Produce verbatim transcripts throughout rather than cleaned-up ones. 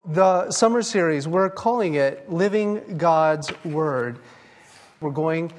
The summer series, we're calling it Living God's Word. We're going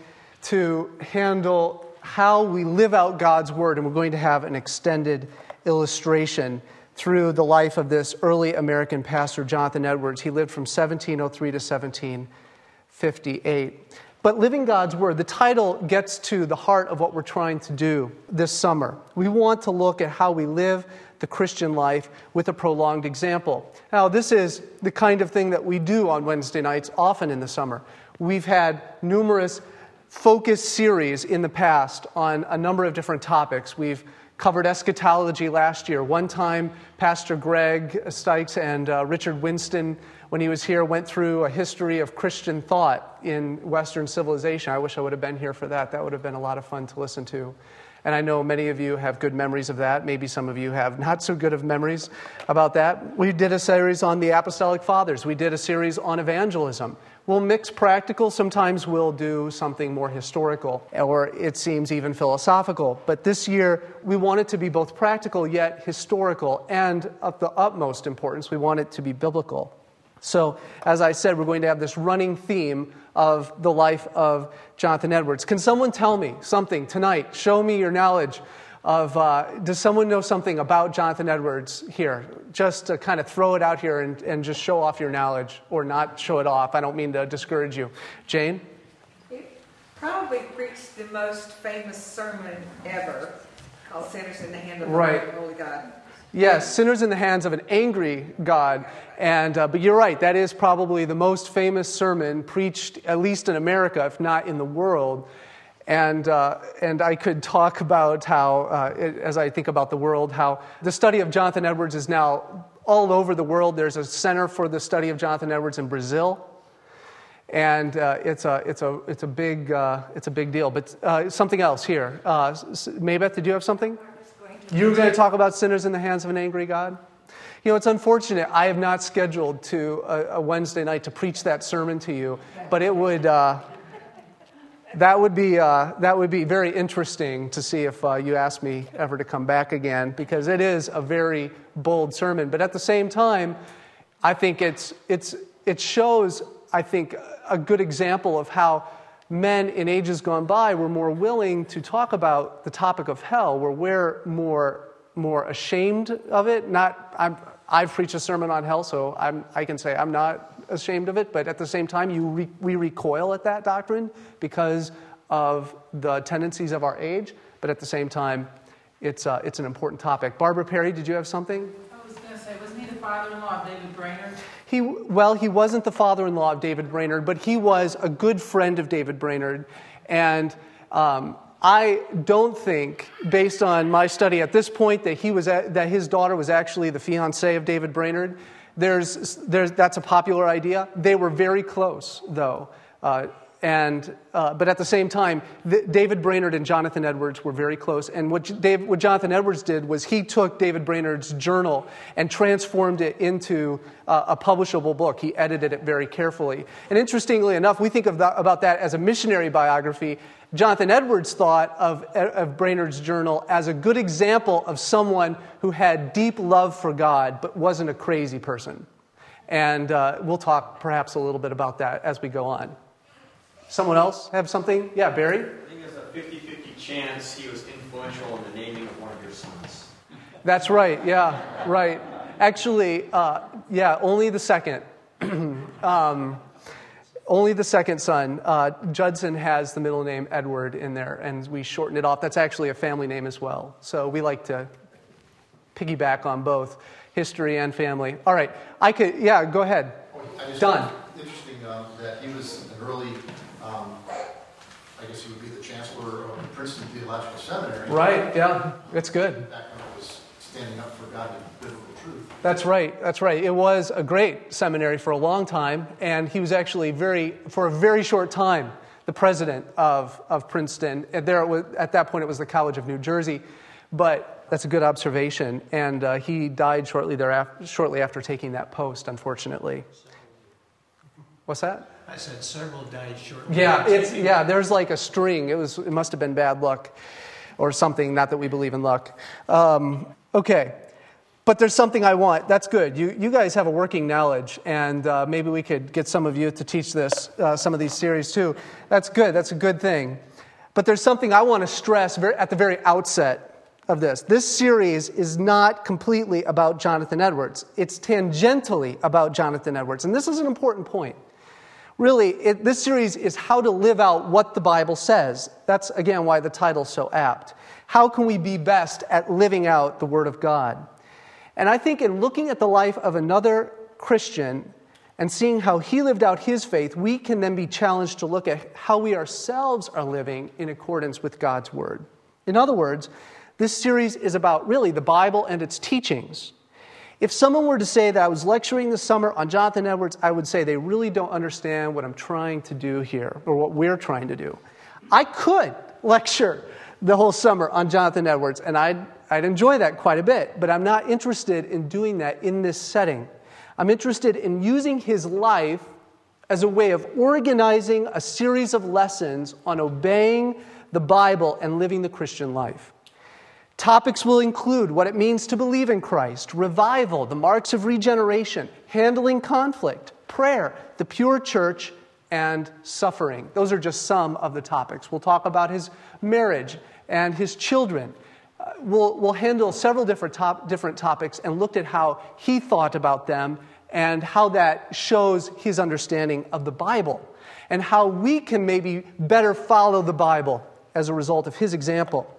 to handle how we live out God's Word, and we're going to have an extended illustration through the life of this early American pastor, Jonathan Edwards. He lived from seventeen oh three to seventeen fifty-eight. But Living God's Word, the title gets to the heart of what we're trying to do this summer. We want to look at how we live the Christian life with a prolonged example. Now, this is the kind of thing that we do on Wednesday nights often in the summer. We've had numerous focus series in the past on a number of different topics. We've covered eschatology last year. One time, Pastor Greg Stikes and uh, Richard Winston, when he was here, went through a history of Christian thought in Western civilization. I wish I would have been here for that. That would have been a lot of fun to listen to. And I know many of you have good memories of that. Maybe some of you have not so good of memories about that. We did a series on the Apostolic Fathers. We did a series on evangelism. We'll mix practical. Sometimes we'll do something more historical, or it seems even philosophical. But this year, we want it to be both practical yet historical, and of the utmost importance, we want it to be biblical. So, as I said, we're going to have this running theme of the life of Jonathan Edwards. Can someone tell me something tonight? Show me your knowledge of, uh, does someone know something about Jonathan Edwards here? Just to kind of throw it out here and, and just show off your knowledge, or not show it off. I don't mean to discourage you. Jane? He probably preached the most famous sermon ever, called Sinners in the Hand of the Right. Holy God. Yes, sinners in the hands of an angry God. And uh, but you're right, that is probably the most famous sermon preached, at least in America, if not in the world. And uh, and I could talk about how, uh, it, as I think about the world, how the study of Jonathan Edwards is now all over the world. There's a center for the study of Jonathan Edwards in Brazil. And uh, it's a it's a it's a big uh, it's a big deal. But uh, something else here, uh, Maybeth, did you have something? You're going to talk about sinners in the hands of an angry God? You know, it's unfortunate. I have not scheduled to a, a Wednesday night to preach that sermon to you, but it would uh, that would be uh, that would be very interesting to see if uh, you asked me ever to come back again, because it is a very bold sermon. But at the same time, I think it's it's it shows, I think, a good example of how men in ages gone by were more willing to talk about the topic of hell, where we're more more ashamed of it. Not, I'm, I've preached a sermon on hell, so I'm, I can say I'm not ashamed of it, but at the same time, you re, we recoil at that doctrine because of the tendencies of our age, but at the same time, it's uh, it's an important topic. Barbara Perry, did you have something? I was going to say, wasn't he the father-in-law of David Brainerd? He, well, he wasn't the father-in-law of David Brainerd, but he was a good friend of David Brainerd. And um, I don't think, based on my study at this point, that he was a, that his daughter was actually the fiancée of David Brainerd. There's, there's, that's a popular idea. They were very close, though. Uh, And uh, but at the same time, th- David Brainerd and Jonathan Edwards were very close. And what, Dave, what Jonathan Edwards did was he took David Brainerd's journal and transformed it into uh, a publishable book. He edited it very carefully. And interestingly enough, we think of that, about that as a missionary biography. Jonathan Edwards thought of, of Brainerd's journal as a good example of someone who had deep love for God but wasn't a crazy person. And uh, we'll talk perhaps a little bit about that as we go on. Someone else have something? Yeah, Barry? I think there's a fifty-fifty chance he was influential in the naming of one of your sons. That's right, yeah, right. Actually, uh, yeah, only the second. um, only the second son. Uh, Judson has the middle name Edward in there, and we shorten it off. That's actually a family name as well. So we like to piggyback on both history and family. All right, I could, yeah, go ahead. Done. Interesting um, that he was an early... Um, I guess he would be the chancellor of Princeton Theological Seminary. Right, yeah, it's good. Back when it was standing up for God and biblical truth. That's right, that's right. It was a great seminary for a long time, and he was actually very, for a very short time, the president of, of Princeton. And there, it was, at that point, it was the College of New Jersey, but that's a good observation. And uh, he died shortly thereafter, shortly after taking that post, unfortunately. What's that? I said several died shortly. Yeah, it's yeah. There's like a string. It was. It must have been bad luck, or something. Not that we believe in luck. Um, okay, but there's something I want. That's good. You you guys have a working knowledge, and uh, maybe we could get some of you to teach this, uh, some of these series too. That's good. That's a good thing. But there's something I want to stress very, at the very outset of this. This series is not completely about Jonathan Edwards. It's tangentially about Jonathan Edwards, and this is an important point. Really, it, this series is how to live out what the Bible says. That's, again, why the title's so apt. How can we be best at living out the Word of God? And I think in looking at the life of another Christian and seeing how he lived out his faith, we can then be challenged to look at how we ourselves are living in accordance with God's Word. In other words, this series is about really the Bible and its teachings. If someone were to say that I was lecturing this summer on Jonathan Edwards, I would say they really don't understand what I'm trying to do here, or what we're trying to do. I could lecture the whole summer on Jonathan Edwards, and I'd, I'd enjoy that quite a bit, but I'm not interested in doing that in this setting. I'm interested in using his life as a way of organizing a series of lessons on obeying the Bible and living the Christian life. Topics will include what it means to believe in Christ, revival, the marks of regeneration, handling conflict, prayer, the pure church, and suffering. Those are just some of the topics. We'll talk about his marriage and his children. Uh, we'll, we'll handle several different, top, different topics and looked at how he thought about them and how that shows his understanding of the Bible and how we can maybe better follow the Bible as a result of his example.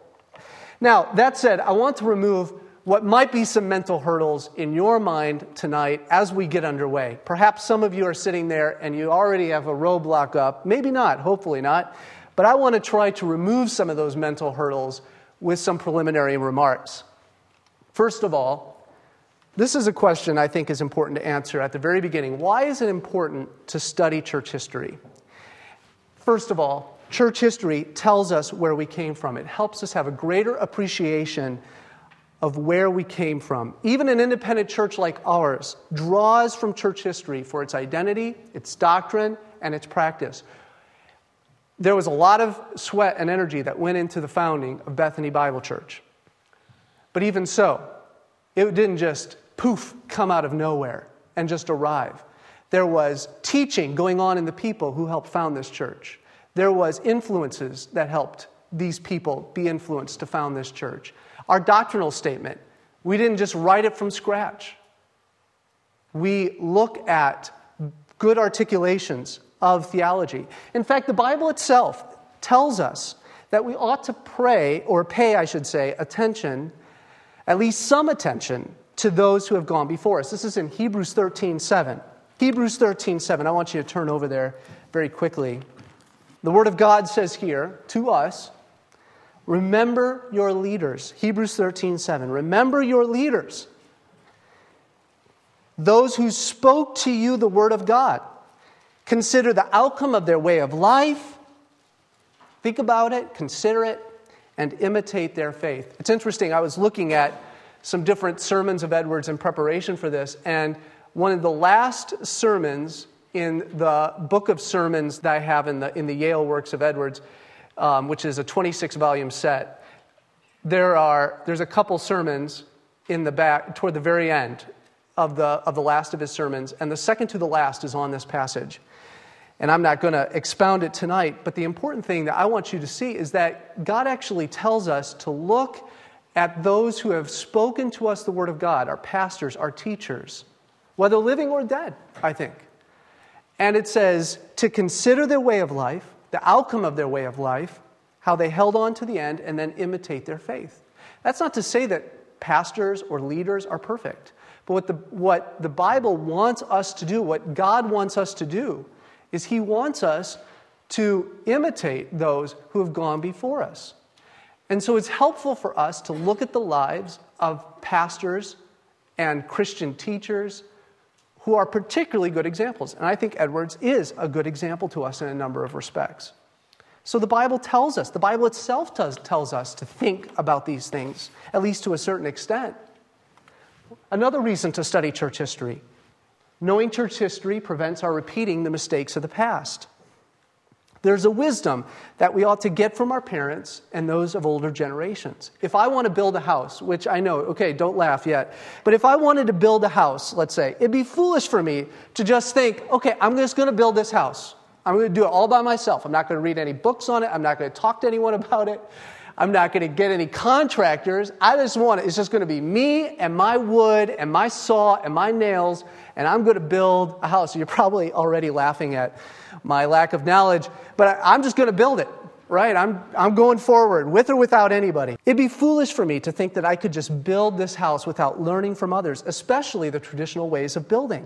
Now, that said, I want to remove what might be some mental hurdles in your mind tonight as we get underway. Perhaps some of you are sitting there and you already have a roadblock up. Maybe not, hopefully not. But I want to try to remove some of those mental hurdles with some preliminary remarks. First of all, this is a question I think is important to answer at the very beginning. Why is it important to study church history? First of all, church history tells us where we came from. It helps us have a greater appreciation of where we came from. Even an independent church like ours draws from church history for its identity, its doctrine, and its practice. There was a lot of sweat and energy that went into the founding of Bethany Bible Church. But even so, it didn't just poof, come out of nowhere and just arrive. There was teaching going on in the people who helped found this church. There was influences that helped these people be influenced to found this church. Our doctrinal statement, we didn't just write it from scratch. We look at good articulations of theology. In fact, the Bible itself tells us that we ought to pray, or pay, I should say, attention, at least some attention, to those who have gone before us. This is in Hebrews thirteen seven. Hebrews thirteen seven. I want you to turn over there very quickly. The Word of God says here to us, remember your leaders. Hebrews thirteen seven. Remember your leaders, those who spoke to you the Word of God. Consider the outcome of their way of life. Think about it, consider it, and imitate their faith. It's interesting, I was looking at some different sermons of Edwards in preparation for this, and one of the last sermons in the book of sermons that I have in the in the Yale Works of Edwards, um, which is a twenty-six volume set, there are there's a couple sermons in the back toward the very end of the of the last of his sermons, and the second to the last is on this passage. And I'm not going to expound it tonight, but the important thing that I want you to see is that God actually tells us to look at those who have spoken to us the Word of God, our pastors, our teachers, whether living or dead, I think. And it says to consider their way of life, the outcome of their way of life, how they held on to the end, and then imitate their faith. That's not to say that pastors or leaders are perfect. But what the, what the Bible wants us to do, what God wants us to do, is He wants us to imitate those who have gone before us. And so it's helpful for us to look at the lives of pastors and Christian teachers who are particularly good examples. And I think Edwards is a good example to us in a number of respects. So the Bible tells us, the Bible itself does, tells us to think about these things, at least to a certain extent. Another reason to study church history. Knowing church history prevents our repeating the mistakes of the past. There's a wisdom that we ought to get from our parents and those of older generations. If I want to build a house, which I know, okay, don't laugh yet, but if I wanted to build a house, let's say, it'd be foolish for me to just think, okay, I'm just going to build this house. I'm going to do it all by myself. I'm not going to read any books on it. I'm not going to talk to anyone about it. I'm not going to get any contractors. I just want it. It's just going to be me and my wood and my saw and my nails, and I'm going to build a house. You're probably already laughing at my lack of knowledge, but I, I'm just going to build it, right? I'm, I'm going forward, with or without anybody. It'd be foolish for me to think that I could just build this house without learning from others, especially the traditional ways of building.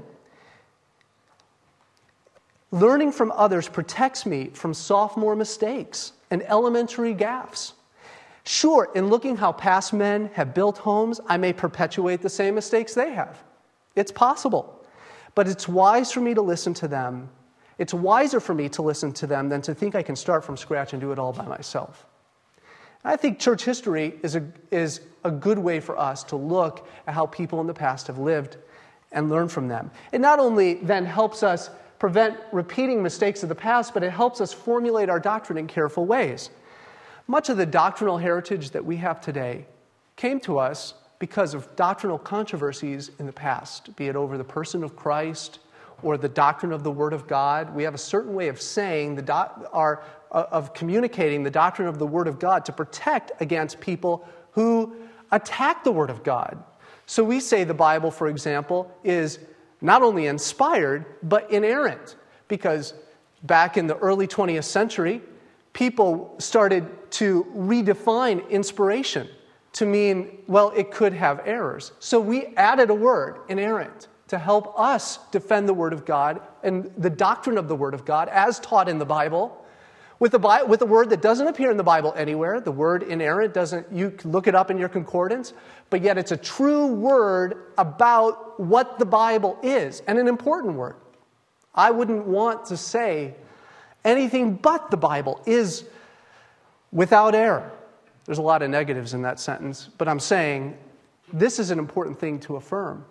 Learning from others protects me from sophomore mistakes and elementary gaffes. Sure, in looking how past men have built homes, I may perpetuate the same mistakes they have. It's possible. But it's wise for me to listen to them. It's wiser for me to listen to them than to think I can start from scratch and do it all by myself. I think church history is a, is a good way for us to look at how people in the past have lived and learn from them. It not only then helps us prevent repeating mistakes of the past, but it helps us formulate our doctrine in careful ways. Much of the doctrinal heritage that we have today came to us because of doctrinal controversies in the past, be it over the person of Christ or the doctrine of the Word of God. We have a certain way of saying, the do- our, uh, of communicating the doctrine of the Word of God to protect against people who attack the Word of God. So we say the Bible, for example, is not only inspired, but inerrant, because back in the early twentieth century, people started to redefine inspiration to mean, well, it could have errors. So we added a word, inerrant, to help us defend the Word of God and the doctrine of the Word of God as taught in the Bible, with a, Bi- with a word that doesn't appear in the Bible anywhere. The word inerrant doesn't, you can look it up in your concordance, but yet it's a true word about what the Bible is, and an important word. I wouldn't want to say anything but the Bible is without error. There's a lot of negatives in that sentence, but I'm saying this is an important thing to affirm.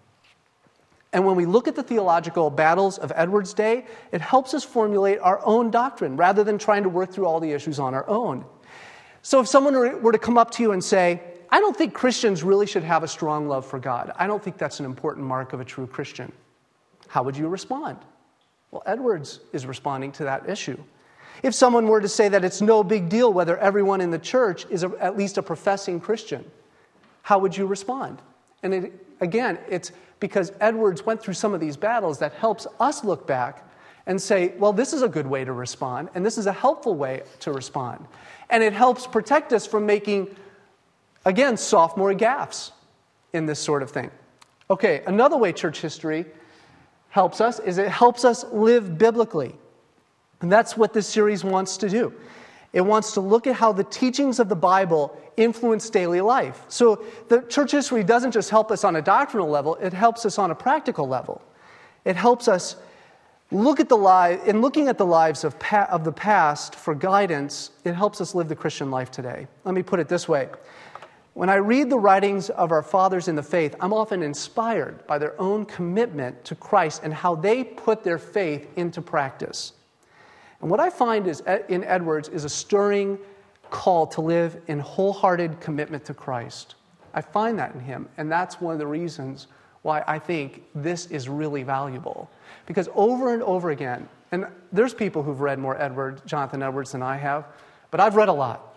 And when we look at the theological battles of Edwards' day, it helps us formulate our own doctrine rather than trying to work through all the issues on our own. So if someone were to come up to you and say, I don't think Christians really should have a strong love for God. I don't think that's an important mark of a true Christian. How would you respond? Well, Edwards is responding to that issue. If someone were to say that it's no big deal whether everyone in the church is a, at least a professing Christian, how would you respond? And it, again, it's because Edwards went through some of these battles that helps us look back and say, well, this is a good way to respond, and this is a helpful way to respond. And it helps protect us from making, again, sophomore gaffes in this sort of thing. Okay, another way church history helps us is it helps us live biblically. And that's what this series wants to do. It wants to look at how the teachings of the Bible influence daily life. So the church history doesn't just help us on a doctrinal level, it helps us on a practical level. It helps us look at the life, in looking at the lives of, pa- of the past for guidance, it helps us live the Christian life today. Let me put it this way. When I read the writings of our fathers in the faith, I'm often inspired by their own commitment to Christ and how they put their faith into practice. And what I find is in Edwards is a stirring call to live in wholehearted commitment to Christ. I find that in him, and that's one of the reasons why I think this is really valuable. Because over and over again, and there's people who've read more Edward, Jonathan Edwards than I have, but I've read a lot.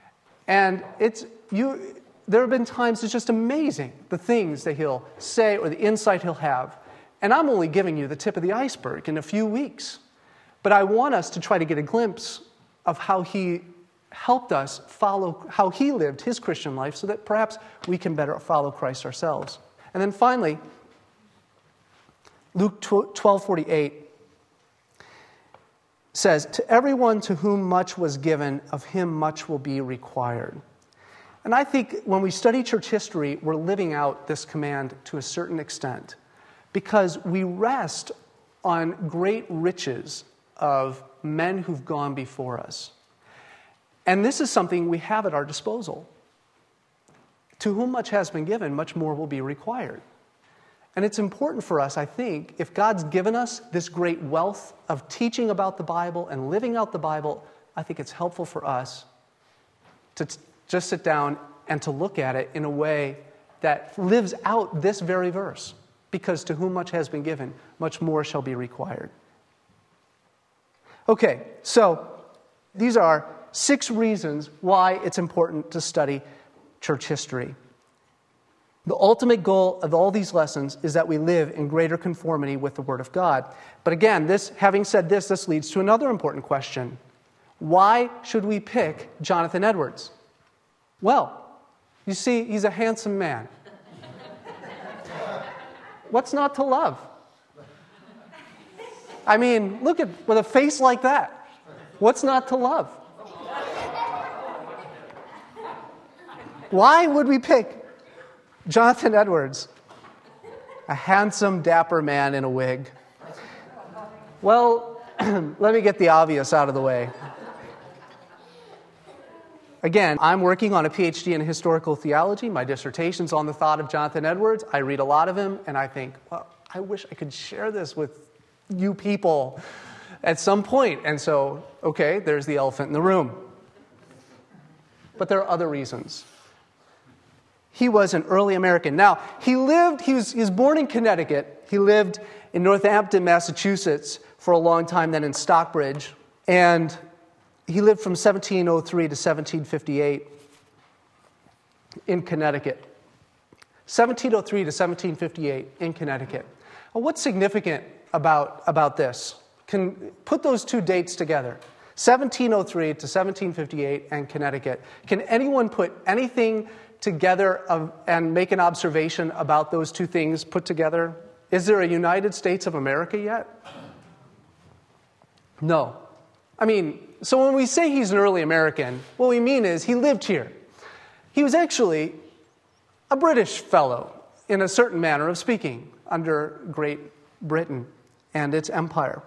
And it's you. There have been times it's just amazing, the things that he'll say or the insight he'll have. And I'm only giving you the tip of the iceberg in a few weeks. But I want us to try to get a glimpse of how he helped us follow, how he lived his Christian life so that perhaps we can better follow Christ ourselves. And then finally, Luke twelve forty-eight says, to everyone to whom much was given, of him much will be required. And I think when we study church history, we're living out this command to a certain extent because we rest on great riches of men who've gone before us. And this is something we have at our disposal. To whom much has been given, much more will be required. And it's important for us, I think, if God's given us this great wealth of teaching about the Bible and living out the Bible, I think it's helpful for us to t- just sit down and to look at it in a way that lives out this very verse. Because to whom much has been given, much more shall be required. Okay, so these are six reasons why it's important to study church history. The ultimate goal of all these lessons is that we live in greater conformity with the Word of God. But again, this, having said this, this leads to another important question. Why should we pick Jonathan Edwards? Well, you see, he's a handsome man. What's not to love? I mean, look at, with a face like that, what's not to love? Why would we pick Jonathan Edwards, a handsome, dapper man in a wig? Well, let me get the obvious out of the way. Again, I'm working on a P H D in historical theology. My dissertation's on the thought of Jonathan Edwards. I read a lot of him, and I think, well, I wish I could share this with you people at some point. And so, okay, there's the elephant in the room. But there are other reasons. He was an early American. Now, he lived, he was, he was born in Connecticut. He lived in Northampton, Massachusetts for a long time, then in Stockbridge. And he lived from seventeen oh three to seventeen fifty-eight in Connecticut. seventeen oh three to seventeen fifty-eight in Connecticut. Well, what's significant about, about this? Can put those two dates together. seventeen oh three to seventeen fifty-eight and Connecticut. Can anyone put anything together of, and make an observation about those two things put together? Is there a United States of America yet? No. I mean, so when we say he's an early American, what we mean is he lived here. He was actually a British fellow, in a certain manner of speaking, under Great Britain and its empire.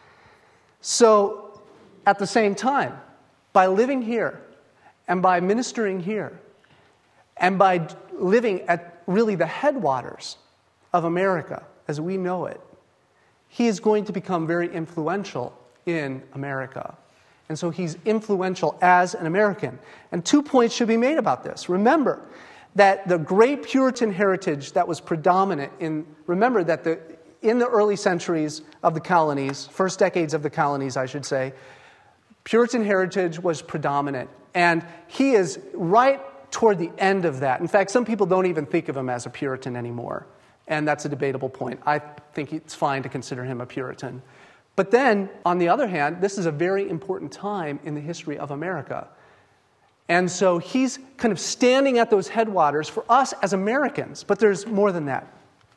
So, at the same time, by living here, and by ministering here, and by living at really the headwaters of America as we know it, he is going to become very influential in America. And so he's influential as an American. And two points should be made about this. Remember that the great Puritan heritage that was predominant in, remember that the in the early centuries of the colonies, first decades of the colonies, I should say, Puritan heritage was predominant. And he is right toward the end of that. In fact, some people don't even think of him as a Puritan anymore. And that's a debatable point. I think it's fine to consider him a Puritan. But then, on the other hand, this is a very important time in the history of America. And so he's kind of standing at those headwaters for us as Americans. But there's more than that.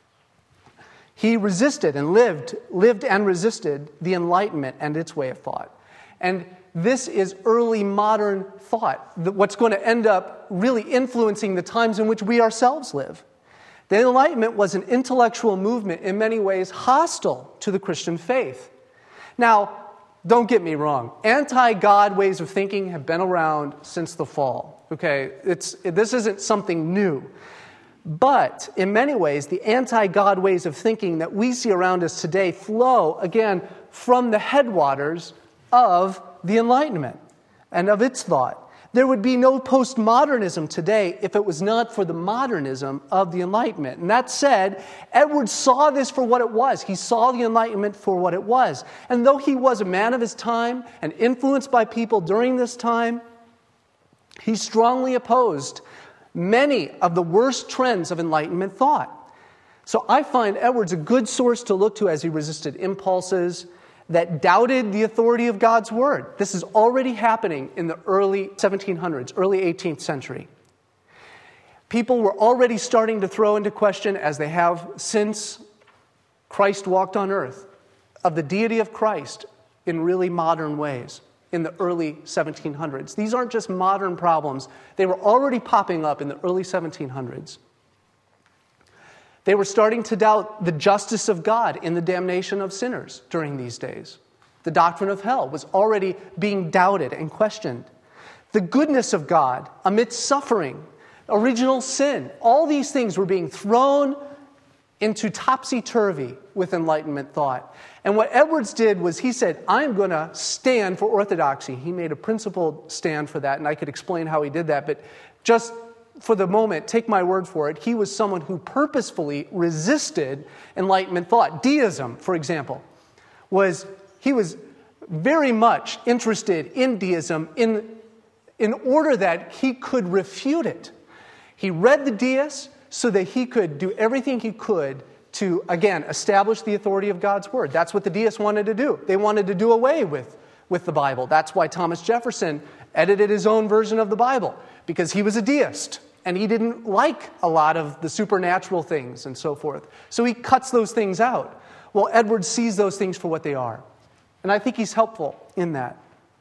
He resisted and lived, lived and resisted the Enlightenment and its way of thought. And this is early modern thought, what's going to end up really influencing the times in which we ourselves live. The Enlightenment was an intellectual movement in many ways hostile to the Christian faith. Now, don't get me wrong. Anti-God ways of thinking have been around since the fall. Okay, it's, this isn't something new. But in many ways, the anti-God ways of thinking that we see around us today flow, again, from the headwaters of the Enlightenment and of its thought. There would be no postmodernism today if it was not for the modernism of the Enlightenment. And that said, Edwards saw this for what it was. He saw the Enlightenment for what it was. And though he was a man of his time and influenced by people during this time, he strongly opposed many of the worst trends of Enlightenment thought. So I find Edwards a good source to look to as he resisted impulses that doubted the authority of God's Word. This is already happening in the early seventeen hundreds, early eighteenth century. People were already starting to throw into question, as they have since Christ walked on earth, of the deity of Christ in really modern ways in the early seventeen hundreds. These aren't just modern problems. They were already popping up in the early seventeen hundreds. They were starting to doubt the justice of God in the damnation of sinners during these days. The doctrine of hell was already being doubted and questioned. The goodness of God amidst suffering, original sin, all these things were being thrown into topsy-turvy with Enlightenment thought. And what Edwards did was he said, I'm going to stand for orthodoxy. He made a principled stand for that, and I could explain how he did that, but just for the moment, take my word for it, he was someone who purposefully resisted Enlightenment thought. Deism, for example, was he was very much interested in deism in, in order that he could refute it. He read the deists so that he could do everything he could to, again, establish the authority of God's word. That's what the deists wanted to do. They wanted to do away with, with the Bible. That's why Thomas Jefferson edited his own version of the Bible, because he was a deist, and he didn't like a lot of the supernatural things and so forth. So he cuts those things out. Well, Edwards sees those things for what they are. And I think he's helpful in that.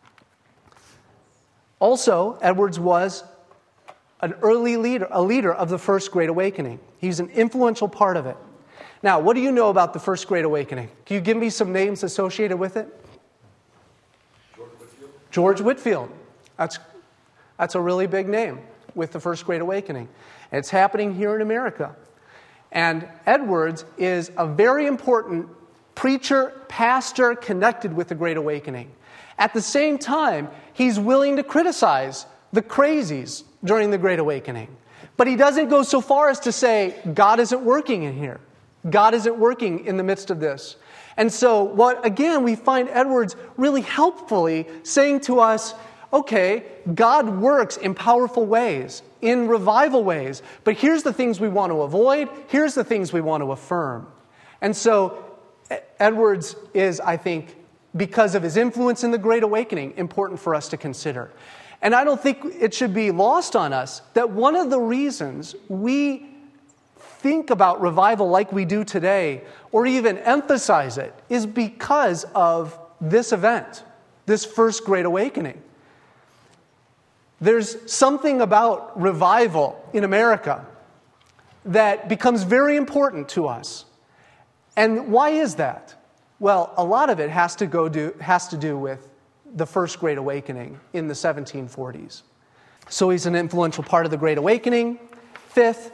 Also, Edwards was an early leader, a leader of the First Great Awakening. He's an influential part of it. Now, what do you know about the First Great Awakening? Can you give me some names associated with it? George Whitefield. George Whitefield. That's, that's a really big name with the First Great Awakening. And it's happening here in America. And Edwards is a very important preacher, pastor connected with the Great Awakening. At the same time, he's willing to criticize the crazies during the Great Awakening. But he doesn't go so far as to say, God isn't working in here. God isn't working in the midst of this. And so, what again, we find Edwards really helpfully saying to us, okay, God works in powerful ways, in revival ways, but here's the things we want to avoid, here's the things we want to affirm. And so, Edwards is, I think, because of his influence in the Great Awakening, important for us to consider. And I don't think it should be lost on us that one of the reasons we think about revival like we do today, or even emphasize it, is because of this event, this First Great Awakening. There's something about revival in America that becomes very important to us. And why is that? Well, a lot of it has to go do has to do with the First Great Awakening in the seventeen forties. So he's an influential part of the Great Awakening. Fifth,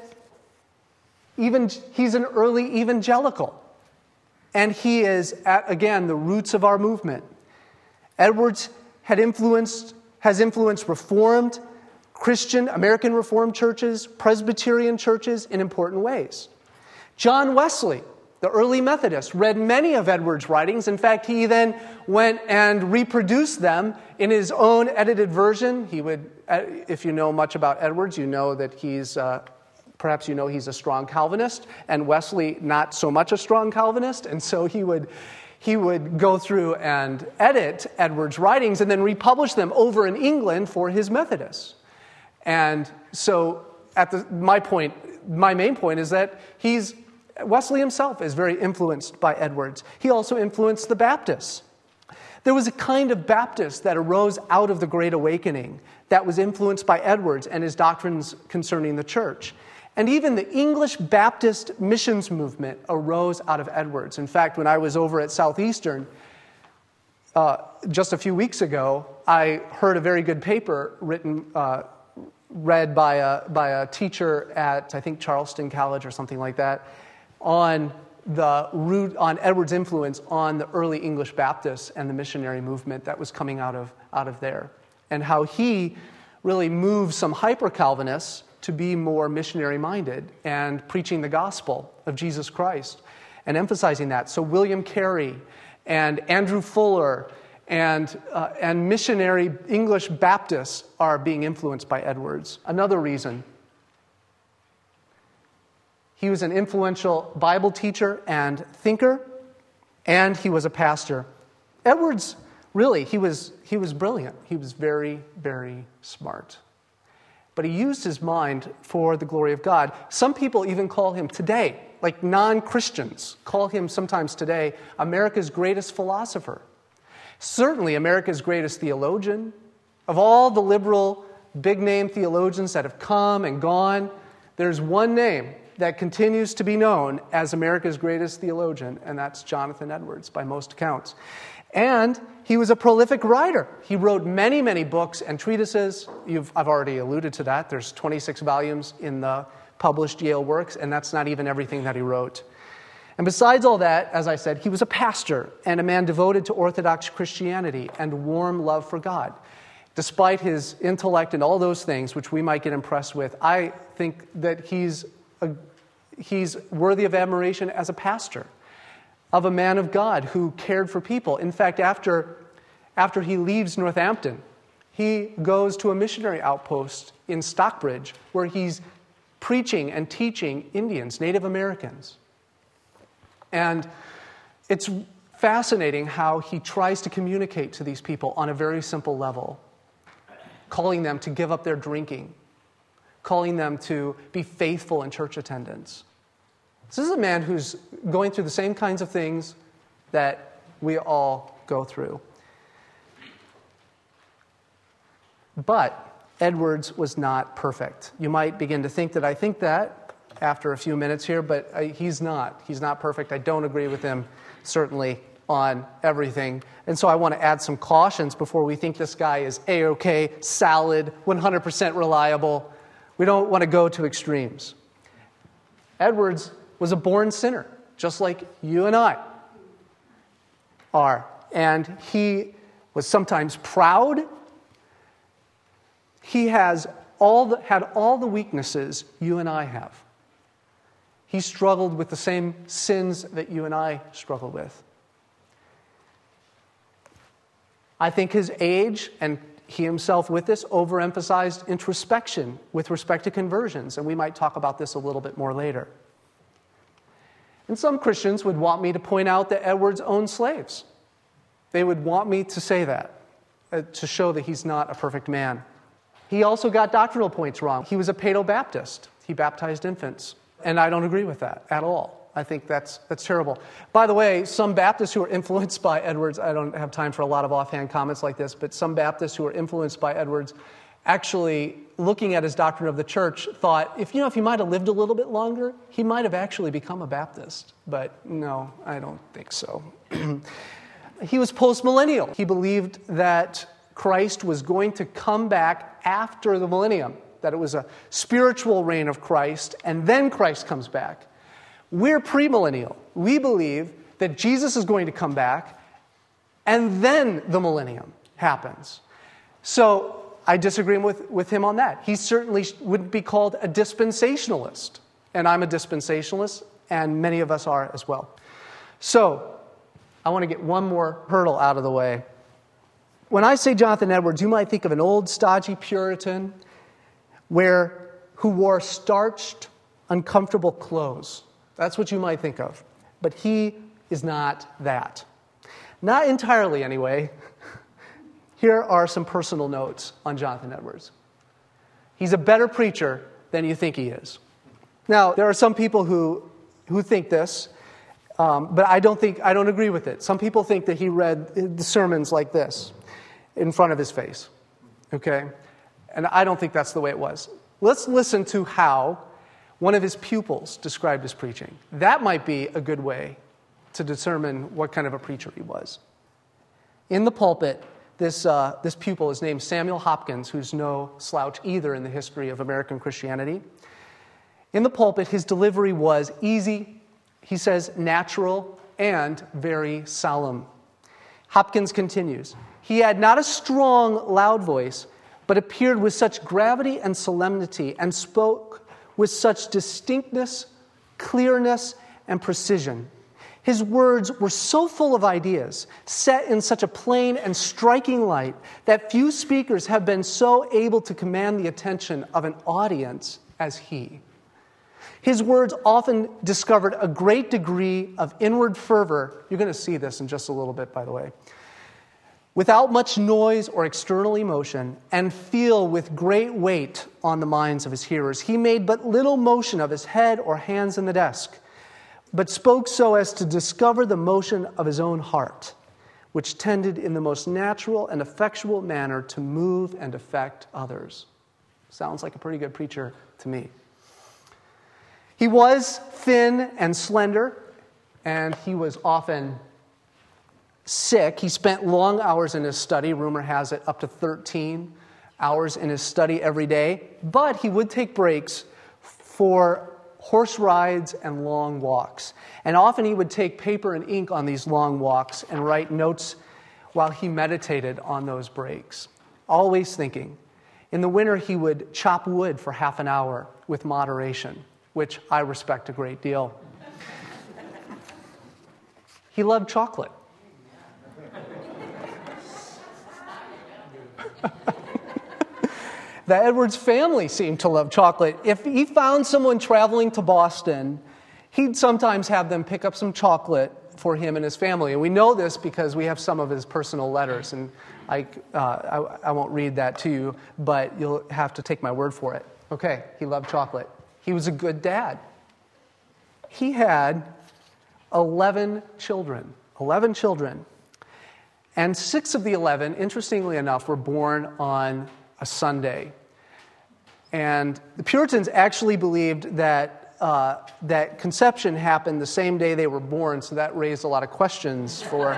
even he's an early evangelical. And he is, at, again, the roots of our movement. Edwards had influenced, has influenced Reformed, Christian, American Reformed churches, Presbyterian churches in important ways. John Wesley, the early Methodist, read many of Edwards' writings. In fact, he then went and reproduced them in his own edited version. He would, if you know much about Edwards, you know that he's, uh, perhaps you know he's a strong Calvinist, and Wesley not so much a strong Calvinist, and so he would, he would go through and edit Edwards' writings and then republish them over in England for his Methodists. And so, at the, my point, my main point is that he's Wesley himself is very influenced by Edwards. He also influenced the Baptists. There was a kind of Baptist that arose out of the Great Awakening that was influenced by Edwards and his doctrines concerning the church. And even the English Baptist missions movement arose out of Edwards. In fact, when I was over at Southeastern uh, just a few weeks ago, I heard a very good paper written, uh, read by a, by a teacher at, I think, Charleston College or something like that, on the root, on Edwards' influence on the early English Baptists and the missionary movement that was coming out of, out of there, and how he really moved some hyper-Calvinists to be more missionary-minded and preaching the gospel of Jesus Christ and emphasizing that. So William Carey and Andrew Fuller and, uh, and missionary English Baptists are being influenced by Edwards. Another reason. He was an influential Bible teacher and thinker, and he was a pastor. Edwards, really, he was, he was brilliant. He was very, very smart. But he used his mind for the glory of God. Some people even call him today, like non-Christians, call him sometimes today America's greatest philosopher. Certainly America's greatest theologian. Of all the liberal, big-name theologians that have come and gone, there's one name that continues to be known as America's greatest theologian, and that's Jonathan Edwards, by most accounts. And he was a prolific writer. He wrote many, many books and treatises. You've, I've already alluded to that. There's twenty-six volumes in the published Yale works, and that's not even everything that he wrote. And besides all that, as I said, he was a pastor and a man devoted to Orthodox Christianity and warm love for God. Despite his intellect and all those things, which we might get impressed with, I think that he's a, he's worthy of admiration as a pastor, of a man of God who cared for people. In fact, after, after he leaves Northampton, he goes to a missionary outpost in Stockbridge where he's preaching and teaching Indians, Native Americans. And it's fascinating how he tries to communicate to these people on a very simple level, calling them to give up their drinking, calling them to be faithful in church attendance. This is a man who's going through the same kinds of things that we all go through. But Edwards was not perfect. You might begin to think that I think that after a few minutes here, but I, he's not. He's not perfect. I don't agree with him, certainly, on everything. And so I want to add some cautions before we think this guy is A-OK, solid, one hundred percent reliable. We don't want to go to extremes. Edwards was a born sinner, just like you and I are. And he was sometimes proud. He has all the, had all the weaknesses you and I have. He struggled with the same sins that you and I struggle with. I think his age, and he himself with this, overemphasized introspection with respect to conversions, and we might talk about this a little bit more later. And some Christians would want me to point out that Edwards owned slaves. They would want me to say that, uh, to show that he's not a perfect man. He also got doctrinal points wrong. He was a Paedo-Baptist. He baptized infants. And I don't agree with that at all. I think that's that's terrible. By the way, some Baptists who are influenced by Edwards, I don't have time for a lot of offhand comments like this, but some Baptists who are influenced by Edwards actually, looking at his doctrine of the church, thought, if you know, if he might have lived a little bit longer, he might have actually become a Baptist. But no, I don't think so. He was postmillennial. He believed that Christ was going to come back after the millennium, that it was a spiritual reign of Christ, and then Christ comes back. We're premillennial. We believe that Jesus is going to come back, and then the millennium happens. So I disagree with, with him on that. He certainly wouldn't be called a dispensationalist, and I'm a dispensationalist, and many of us are as well. So I want to get one more hurdle out of the way. When I say Jonathan Edwards, you might think of an old, stodgy Puritan where who wore starched, uncomfortable clothes. That's what you might think of. But he is not that. Not entirely, anyway. Here are some personal notes on Jonathan Edwards. He's a better preacher than you think he is. Now, there are some people who who think this, um, but I don't think I don't agree with it. Some people think that he read the sermons like this in front of his face. Okay? And I don't think that's the way it was. Let's listen to how one of his pupils described his preaching. That might be a good way to determine what kind of a preacher he was. In the pulpit, this, uh, this pupil is named Samuel Hopkins, who's no slouch either in the history of American Christianity. In the pulpit, his delivery was easy, he says natural, and very solemn. Hopkins continues, he had not a strong, loud voice, but appeared with such gravity and solemnity and spoke with such distinctness, clearness, and precision. His words were so full of ideas, set in such a plain and striking light, that few speakers have been so able to command the attention of an audience as he. His words often discovered a great degree of inward fervor. You're going to see this in just a little bit, by the way. Without much noise or external emotion, and feel with great weight on the minds of his hearers. He made but little motion of his head or hands in the desk, but spoke so as to discover the motion of his own heart, which tended in the most natural and effectual manner to move and affect others. Sounds like a pretty good preacher to me. He was thin and slender, and he was often sick. He spent long hours in his study. Rumor has it up to thirteen hours in his study every day. But he would take breaks for horse rides, and long walks. And often he would take paper and ink on these long walks and write notes while he meditated on those breaks, always thinking. In the winter, he would chop wood for half an hour with moderation, which I respect a great deal. He loved chocolate. The Edwards family seemed to love chocolate. If he found someone traveling to Boston, he'd sometimes have them pick up some chocolate for him and his family. And we know this because we have some of his personal letters. And I, uh, I, I won't read that to you, but you'll have to take my word for it. Okay, he loved chocolate. He was a good dad. He had eleven children. eleven children. And six of the eleven, interestingly enough, were born on a Sunday. And the Puritans actually believed that uh, that conception happened the same day they were born, so that raised a lot of questions for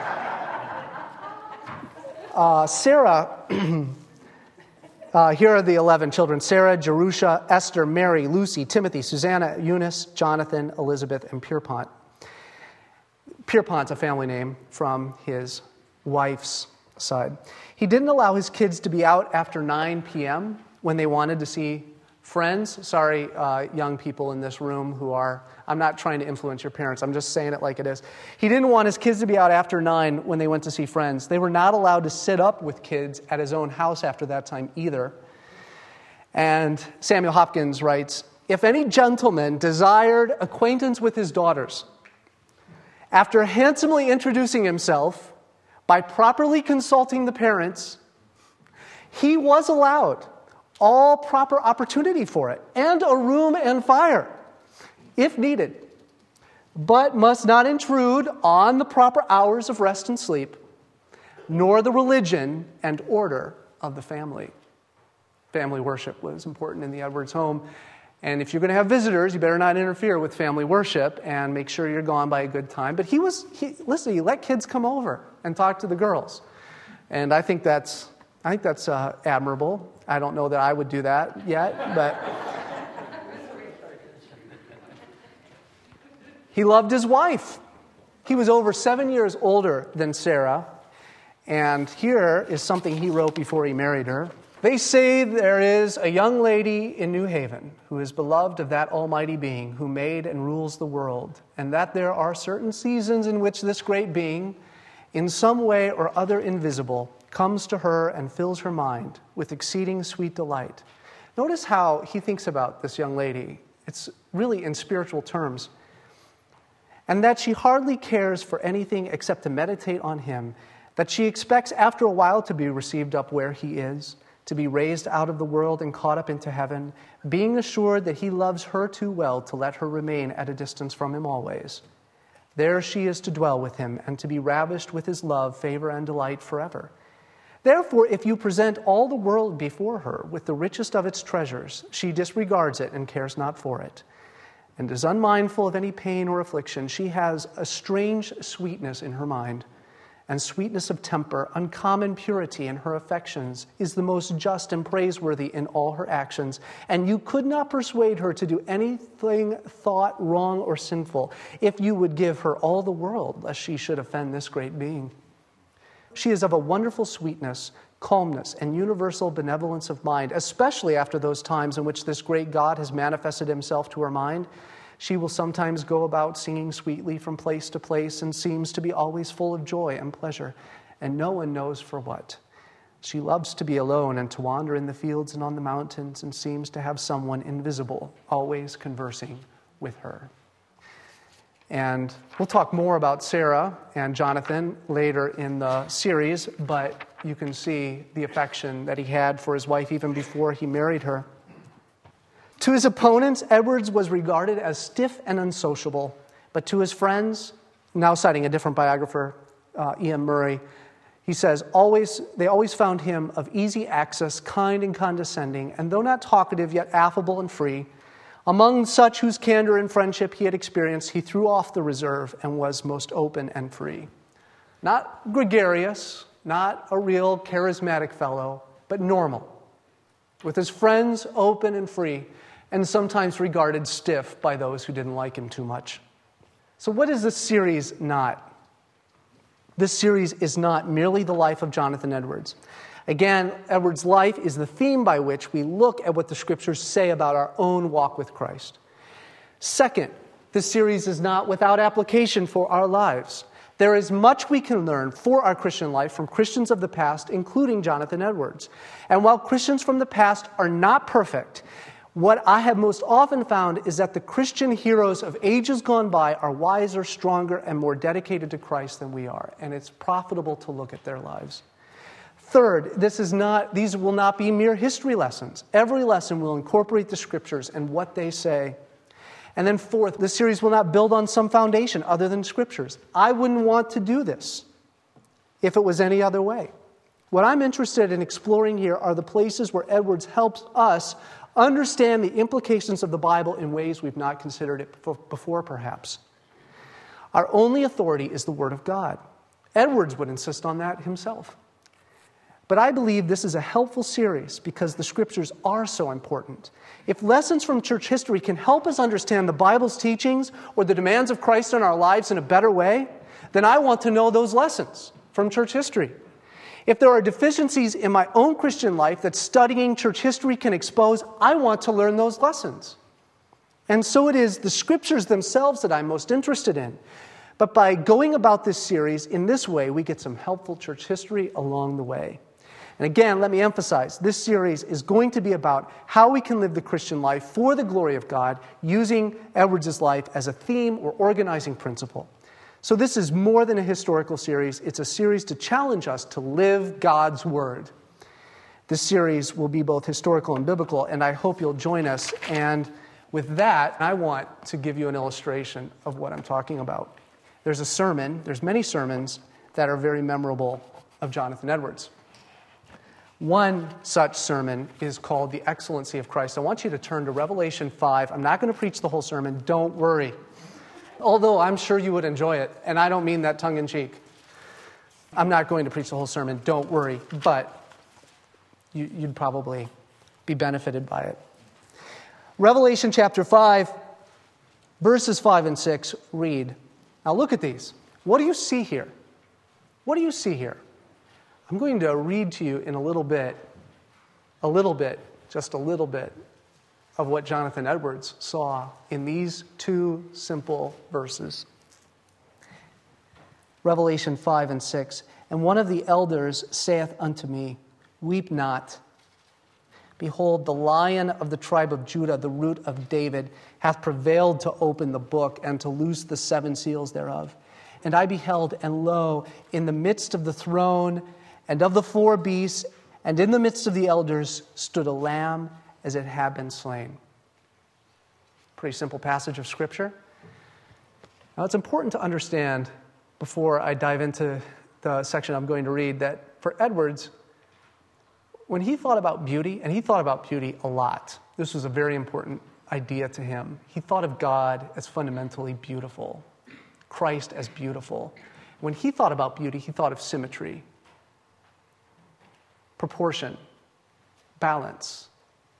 uh, Sarah. uh, here are the eleven children: Sarah, Jerusha, Esther, Mary, Lucy, Timothy, Susanna, Eunice, Jonathan, Elizabeth, and Pierpont. Pierpont's a family name from his wife's side. He didn't allow his kids to be out after nine p.m. when they wanted to see friends. Sorry, uh, young people in this room who are, I'm not trying to influence your parents, I'm just saying it like it is. He didn't want his kids to be out after nine when they went to see friends. They were not allowed to sit up with kids at his own house after that time either. And Samuel Hopkins writes, if any gentleman desired acquaintance with his daughters, after handsomely introducing himself, by properly consulting the parents, he was allowed all proper opportunity for it, and a room and fire, if needed, but must not intrude on the proper hours of rest and sleep, nor the religion and order of the family. Family worship was important in the Edwards home. And if you're going to have visitors, you better not interfere with family worship and make sure you're gone by a good time. But he was, he, listen, he let kids come over and talk to the girls. And I think that's, I think that's uh, admirable. I don't know that I would do that yet, but he loved his wife. He was over seven years older than Sarah. And here is something he wrote before he married her. They say there is a young lady in New Haven who is beloved of that almighty being who made and rules the world, and that there are certain seasons in which this great being, in some way or other invisible, comes to her and fills her mind with exceeding sweet delight. Notice how he thinks about this young lady. It's really in spiritual terms. And that she hardly cares for anything except to meditate on him, that she expects after a while to be received up where he is, to be raised out of the world and caught up into heaven, being assured that he loves her too well to let her remain at a distance from him always. There she is to dwell with him and to be ravished with his love, favor, and delight forever. Therefore, if you present all the world before her with the richest of its treasures, she disregards it and cares not for it, and is unmindful of any pain or affliction. She has a strange sweetness in her mind, and sweetness of temper, uncommon purity in her affections, is the most just and praiseworthy in all her actions. And you could not persuade her to do anything thought wrong or sinful if you would give her all the world, lest she should offend this great being. She is of a wonderful sweetness, calmness, and universal benevolence of mind, especially after those times in which this great God has manifested himself to her mind. She will sometimes go about singing sweetly from place to place and seems to be always full of joy and pleasure, and no one knows for what. She loves to be alone and to wander in the fields and on the mountains, and seems to have someone invisible always conversing with her. And we'll talk more about Sarah and Jonathan later in the series, but you can see the affection that he had for his wife even before he married her. To his opponents, Edwards was regarded as stiff and unsociable, but to his friends, now citing a different biographer, uh, E M Murray, he says, always they always found him of easy access, kind and condescending, and though not talkative, yet affable and free. Among such whose candor and friendship he had experienced, he threw off the reserve and was most open and free. Not gregarious, not a real charismatic fellow, but normal. With his friends, open and free, and sometimes regarded stiff by those who didn't like him too much. So what is this series not? This series is not merely the life of Jonathan Edwards. Again, Edwards' life is the theme by which we look at what the Scriptures say about our own walk with Christ. Second, this series is not without application for our lives. There is much we can learn for our Christian life from Christians of the past, including Jonathan Edwards. And while Christians from the past are not perfect, what I have most often found is that the Christian heroes of ages gone by are wiser, stronger, and more dedicated to Christ than we are. And it's profitable to look at their lives. Third, this is not, these will not be mere history lessons. Every lesson will incorporate the Scriptures and what they say. And then fourth, this series will not build on some foundation other than Scriptures. I wouldn't want to do this if it was any other way. What I'm interested in exploring here are the places where Edwards helps us understand the implications of the Bible in ways we've not considered it before, perhaps. Our only authority is the Word of God. Edwards would insist on that himself. But I believe this is a helpful series because the Scriptures are so important. If lessons from church history can help us understand the Bible's teachings or the demands of Christ in our lives in a better way, then I want to know those lessons from church history. If there are deficiencies in my own Christian life that studying church history can expose, I want to learn those lessons. And so it is the Scriptures themselves that I'm most interested in. But by going about this series in this way, we get some helpful church history along the way. And again, let me emphasize, this series is going to be about how we can live the Christian life for the glory of God, using Edwards' life as a theme or organizing principle. So this is more than a historical series. It's a series to challenge us to live God's Word. This series will be both historical and biblical, and I hope you'll join us. And with that, I want to give you an illustration of what I'm talking about. There's a sermon, there's many sermons that are very memorable of Jonathan Edwards. One such sermon is called The Excellency of Christ. I want you to turn to Revelation five. I'm not going to preach the whole sermon, don't worry. Although I'm sure you would enjoy it, and I don't mean that tongue-in-cheek. I'm not going to preach the whole sermon, don't worry, but you, you'd probably be benefited by it. Revelation chapter five, verses five and six read. Now look at these. What do you see here? What do you see here? I'm going to read to you in a little bit, a little bit, just a little bit, of what Jonathan Edwards saw in these two simple verses. Revelation five and six. And one of the elders saith unto me, Weep not. Behold, the Lion of the tribe of Judah, the root of David, hath prevailed to open the book and to loose the seven seals thereof. And I beheld, and lo, in the midst of the throne and of the four beasts, and in the midst of the elders, stood a lamb as it had been slain. Pretty simple passage of Scripture. Now, it's important to understand, before I dive into the section I'm going to read, that for Edwards, when he thought about beauty, and he thought about beauty a lot, this was a very important idea to him. He thought of God as fundamentally beautiful, Christ as beautiful. When he thought about beauty, he thought of symmetry, proportion, balance.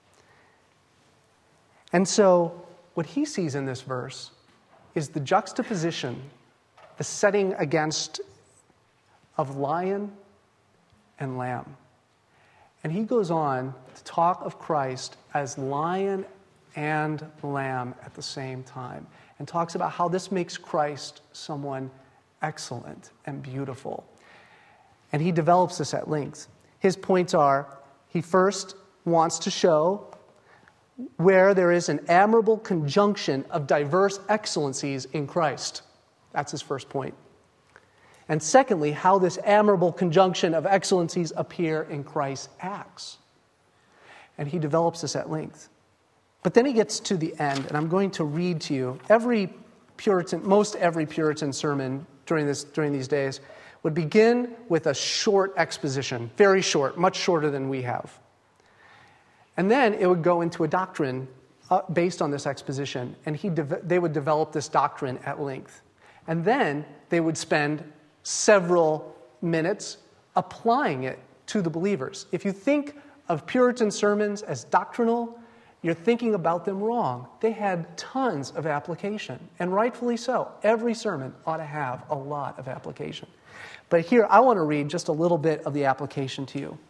And so, what he sees in this verse is the juxtaposition, the setting against of lion and lamb. And he goes on to talk of Christ as lion and lamb at the same time, and talks about how this makes Christ someone excellent and beautiful. And he develops this at length. His points are, he first wants to show where there is an admirable conjunction of diverse excellencies in Christ. That's his first point. And secondly, how this admirable conjunction of excellencies appear in Christ's acts. And he develops this at length. But then he gets to the end, and I'm going to read to you. Every Puritan, most every Puritan sermon during this during these days would begin with a short exposition, very short, much shorter than we have. And then it would go into a doctrine uh, based on this exposition, and he de- they would develop this doctrine at length. And then they would spend several minutes applying it to the believers. If you think of Puritan sermons as doctrinal, You're thinking about them wrong. They had tons of application, and rightfully so. Every sermon ought to have a lot of application. But here, I want to read just a little bit of the application to you.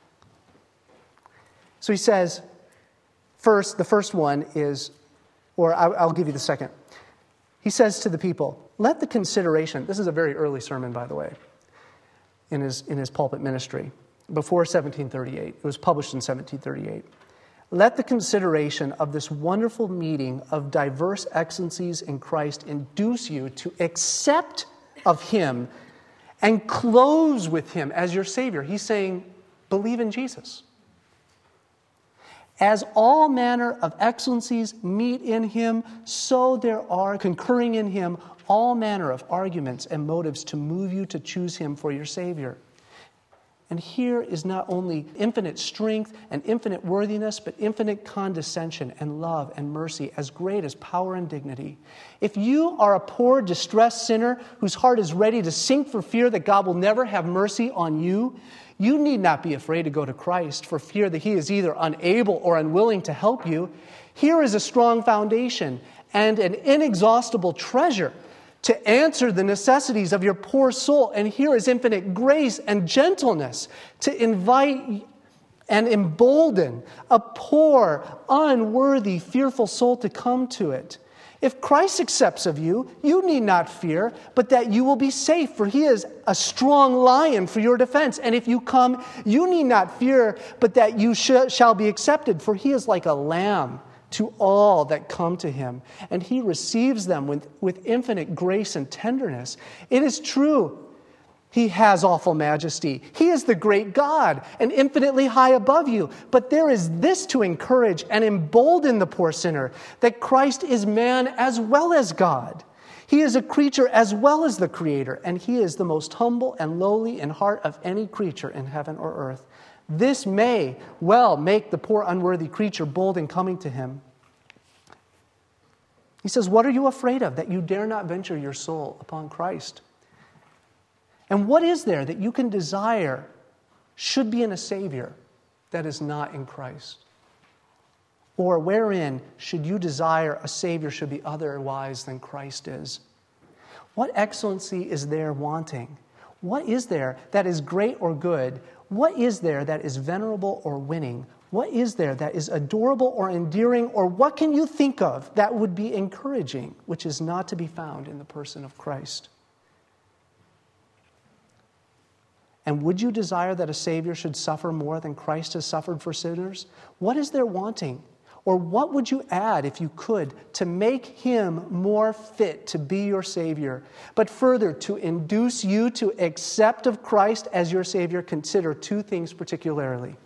So he says, first, the first one is, or I'll give you the second. He says to the people, let the consideration, this is a very early sermon, by the way, in his, in his pulpit ministry, before seventeen thirty-eight. It was published in seventeen thirty-eight. Let the consideration of this wonderful meeting of diverse excellencies in Christ induce you to accept of Him and close with Him as your Savior. He's saying, believe in Jesus. As all manner of excellencies meet in Him, so there are, concurring in Him, all manner of arguments and motives to move you to choose Him for your Savior. And here is not only infinite strength and infinite worthiness, but infinite condescension and love and mercy, as great as power and dignity. If you are a poor, distressed sinner whose heart is ready to sink for fear that God will never have mercy on you, you need not be afraid to go to Christ for fear that He is either unable or unwilling to help you. Here is a strong foundation and an inexhaustible treasure to answer the necessities of your poor soul. And here is infinite grace and gentleness to invite and embolden a poor, unworthy, fearful soul to come to it. If Christ accepts of you, you need not fear, but that you will be safe, for He is a strong lion for your defense. And if you come, you need not fear, but that you sh- shall be accepted, for He is like a lamb to all that come to Him, and He receives them with, with infinite grace and tenderness. It is true, He has awful majesty. He is the great God and infinitely high above you. But there is this to encourage and embolden the poor sinner, that Christ is man as well as God. He is a creature as well as the Creator, and He is the most humble and lowly in heart of any creature in heaven or earth. This may well make the poor unworthy creature bold in coming to Him. He says, what are you afraid of, that you dare not venture your soul upon Christ? And what is there that you can desire should be in a Savior that is not in Christ? Or wherein should you desire a Savior should be otherwise than Christ is? What excellency is there wanting? What is there that is great or good? What is there that is venerable or winning? What is there that is adorable or endearing? Or what can you think of that would be encouraging, which is not to be found in the person of Christ? And would you desire that a Savior should suffer more than Christ has suffered for sinners? What is there wanting? Or what would you add, if you could, to make Him more fit to be your Savior? But further, to induce you to accept of Christ as your Savior, consider two things particularly.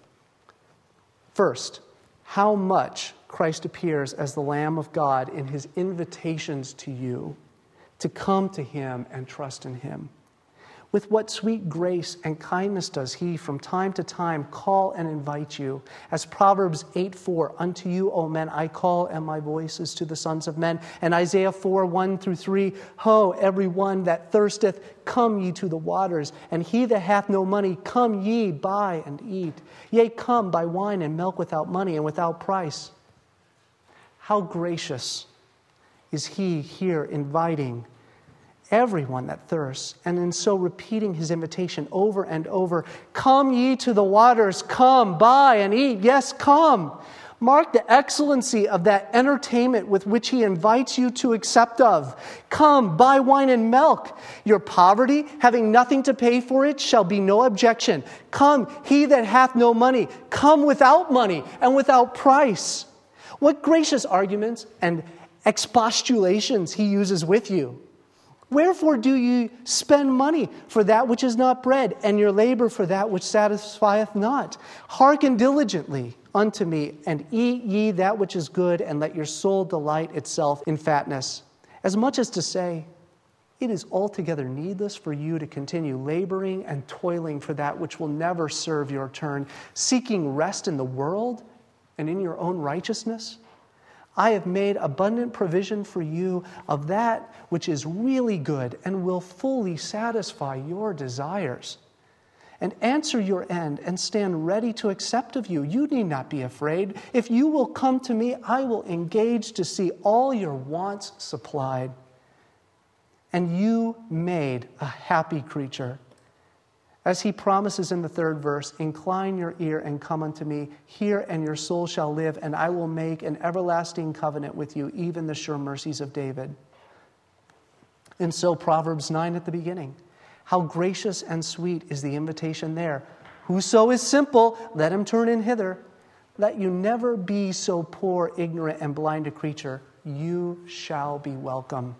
First, how much Christ appears as the Lamb of God in His invitations to you to come to Him and trust in Him. With what sweet grace and kindness does He from time to time call and invite you. As Proverbs eight four, unto you, O men, I call, and my voice is to the sons of men. And Isaiah four one through three, ho, every one that thirsteth, come ye to the waters. And he that hath no money, come ye, buy and eat. Yea, come, buy wine and milk without money and without price. How gracious is He here inviting everyone that thirsts, and in so repeating His invitation over and over. Come ye to the waters, come, buy and eat. Yes, come. Mark the excellency of that entertainment with which He invites you to accept of. Come, buy wine and milk. Your poverty, having nothing to pay for it, shall be no objection. Come, he that hath no money, come without money and without price. What gracious arguments and expostulations He uses with you. Wherefore do you spend money for that which is not bread, and your labor for that which satisfieth not? Hearken diligently unto me, and eat ye that which is good, and let your soul delight itself in fatness. As much as to say, it is altogether needless for you to continue laboring and toiling for that which will never serve your turn, seeking rest in the world and in your own righteousness. I have made abundant provision for you of that which is really good and will fully satisfy your desires. and answer your end and stand ready to accept of you. You need not be afraid. If you will come to me, I will engage to see all your wants supplied. And you made a happy creature. As he promises in the third verse, incline your ear and come unto me. Hear, and your soul shall live, and I will make an everlasting covenant with you, even the sure mercies of David. And so Proverbs nine at the beginning. How gracious and sweet is the invitation there. Whoso is simple, let him turn in hither. Let you never be so poor, ignorant, and blind a creature. You shall be welcome.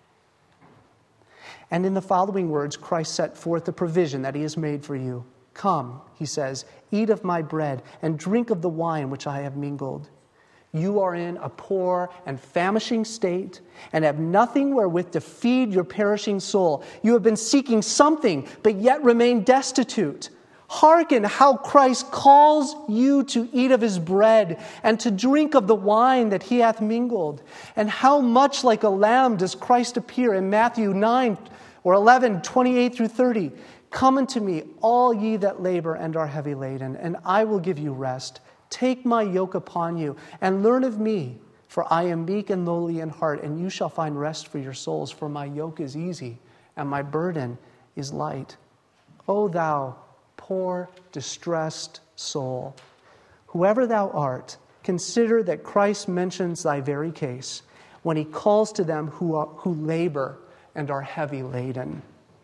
And in the following words, Christ set forth the provision that he has made for you. Come, he says, eat of my bread and drink of the wine which I have mingled. You are in a poor and famishing state and have nothing wherewith to feed your perishing soul. You have been seeking something, but yet remain destitute. Hearken how Christ calls you to eat of his bread and to drink of the wine that he hath mingled. And how much like a lamb does Christ appear in Matthew nine or eleven, twenty-eight through thirty. Come unto me, all ye that labor and are heavy laden, and I will give you rest. Take my yoke upon you and learn of me, for I am meek and lowly in heart, and you shall find rest for your souls. For my yoke is easy and my burden is light. O thou poor, distressed soul, whoever thou art, consider that Christ mentions thy very case when he calls to them who are, who labor and are heavy laden.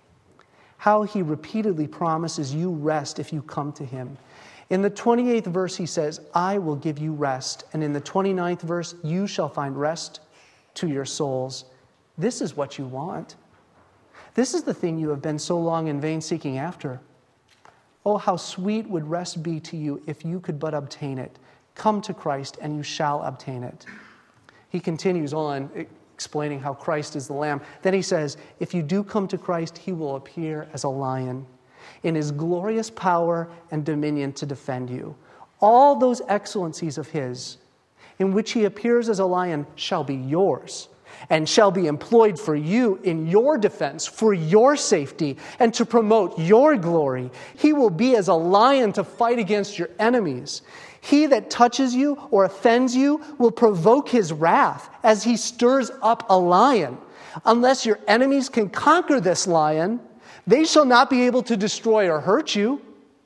How he repeatedly promises you rest if you come to him. In the twenty-eighth verse, he says, I will give you rest. And in the twenty-ninth verse, you shall find rest to your souls. This is what you want. This is the thing you have been so long in vain seeking after. Oh, how sweet would rest be to you if you could but obtain it. Come to Christ and you shall obtain it. He continues on explaining how Christ is the Lamb. Then he says, if you do come to Christ, he will appear as a lion in his glorious power and dominion to defend you. All those excellencies of his, in which he appears as a lion, shall be yours, and shall be employed for you in your defense, for your safety, and to promote your glory. He will be as a lion to fight against your enemies. He that touches you or offends you will provoke his wrath as he stirs up a lion. Unless your enemies can conquer this lion, they shall not be able to destroy or hurt you.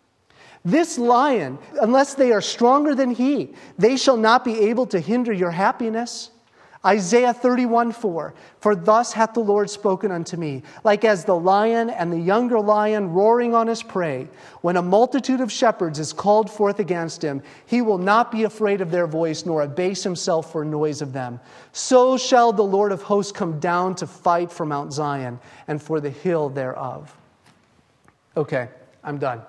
This lion, unless they are stronger than he, they shall not be able to hinder your happiness. Isaiah thirty-one four, for thus hath the Lord spoken unto me, like as the lion and the younger lion roaring on his prey, when a multitude of shepherds is called forth against him, he will not be afraid of their voice, nor abase himself for noise of them. So shall the Lord of hosts come down to fight for Mount Zion, and for the hill thereof. Okay, I'm done.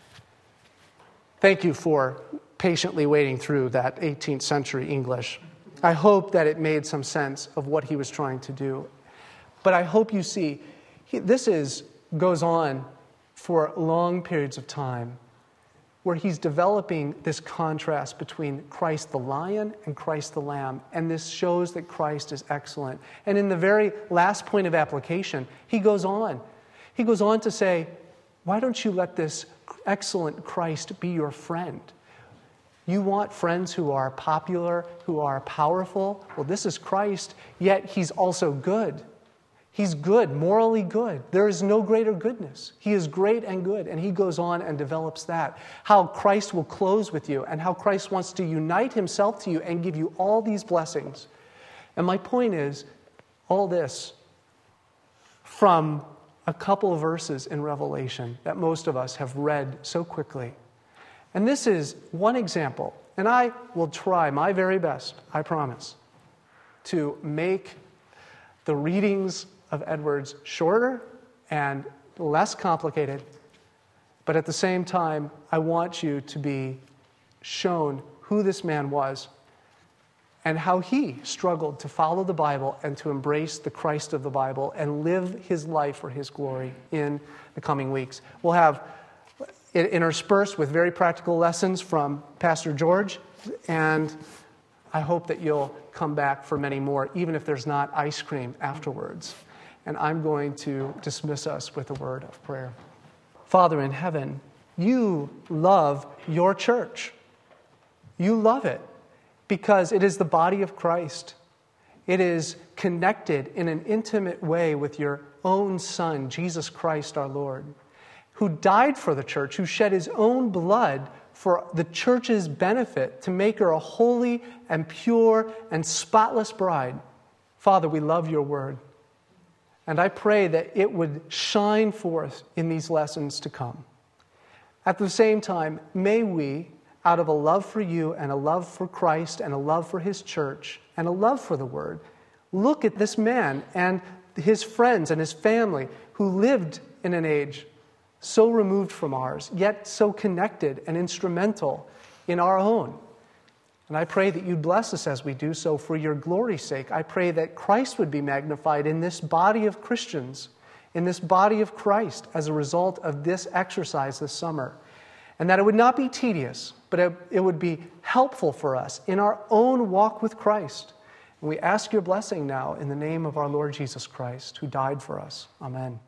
Thank you for patiently waiting through that eighteenth century English. I hope that it made some sense of what he was trying to do. But I hope you see, he, this is goes on for long periods of time where he's developing this contrast between Christ the lion and Christ the lamb. And this shows that Christ is excellent. And in the very last point of application, he goes on. He goes on to say, why don't you let this excellent Christ be your friend? You want friends who are popular, who are powerful? Well, this is Christ, yet he's also good. He's good, morally good. There is no greater goodness. He is great and good, and he goes on and develops that. How Christ will close with you, and how Christ wants to unite himself to you and give you all these blessings. And my point is, all this from a couple of verses in Revelation that most of us have read so quickly. And this is one example, and I will try my very best, I promise, to make the readings of Edwards shorter and less complicated, but at the same time, I want you to be shown who this man was and how he struggled to follow the Bible and to embrace the Christ of the Bible and live his life for his glory in the coming weeks. We'll have interspersed with very practical lessons from Pastor George, and I hope that you'll come back for many more, even if there's not ice cream afterwards. And I'm going to dismiss us with a word of prayer. Father in heaven, you love your church. You love it because it is the body of Christ. It is connected in an intimate way with your own Son, Jesus Christ our Lord, who died for the church, who shed his own blood for the church's benefit to make her a holy and pure and spotless bride. Father, we love your word. And I pray that it would shine forth in these lessons to come. At the same time, may we, out of a love for you and a love for Christ and a love for his church and a love for the word, look at this man and his friends and his family who lived in an age so removed from ours, yet so connected and instrumental in our own. And I pray that you'd bless us as we do so for your glory's sake. I pray that Christ would be magnified in this body of Christians, in this body of Christ, as a result of this exercise this summer. And that it would not be tedious, but it, it would be helpful for us in our own walk with Christ. And we ask your blessing now in the name of our Lord Jesus Christ, who died for us. Amen.